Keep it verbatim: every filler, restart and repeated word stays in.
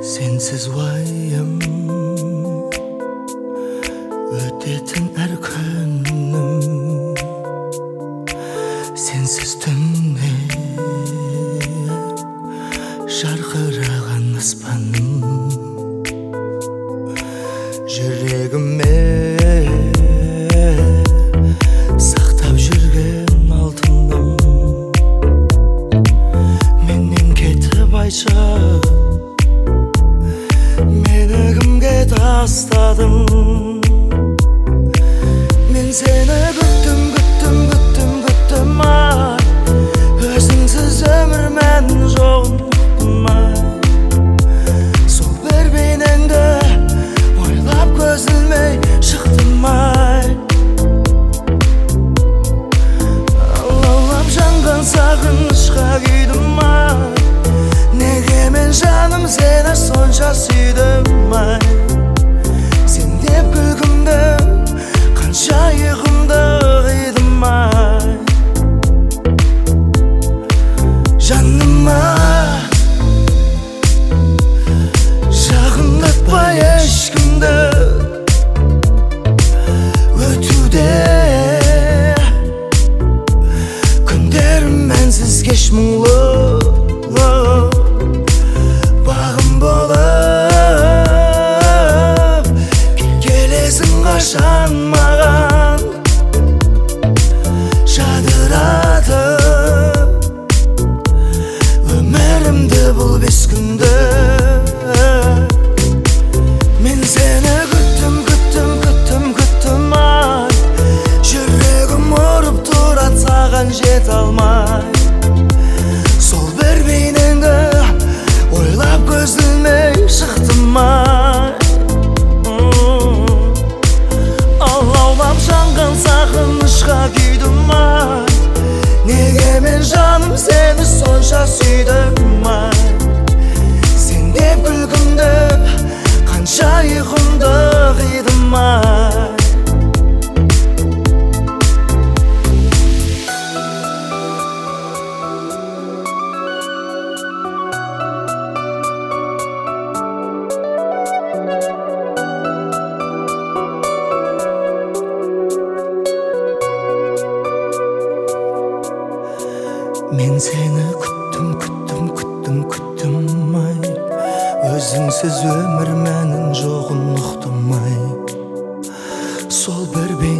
Sensiz vayım ötetin her günüm, sensiz tünne şarkırağan aspanım. Yüreğime saqtab жүрген алтыным, менен кетіп айтшы, meni kimga tasladim? Men seni kutdim, kutdim, kutdim, kutdim ay. Özüngsiz ömür menin жоғын uqdim ay. Сол bir beyningde oylab көз ilmey chiqdim ay. Allah'ım жанған saqınışqa kuydim ay. Nege men жаным seni soncha suydim ay. Sen deb kulgimda qancha yig'imda qiydim ay. Жаным ay, жағындатpa ешкімді өтуде. Күндерім мәнсіз кеш мұңлы, бағым болып келесің қашан маған, жадыратып өмірімді бұл бес күнді. Мен сені күттім, күттім, күттім, күттім ай. Жүрегім ұрып тұрады саған жете алмай. Сол бір бейнеңді ойлап көз ілмей шықтым ай. Алаулап жанған сағынышқа күйдім ай. Неге мен жаным сені сонша сүйдім ай. Сен деп күлгімді қанша ұйқымды қидым ай. Мен сені күттім, күттім, күттім, күттім ай. Өзіңсіз өмір мәнін жоғын ұқтым ай. Сол бір бейнеңде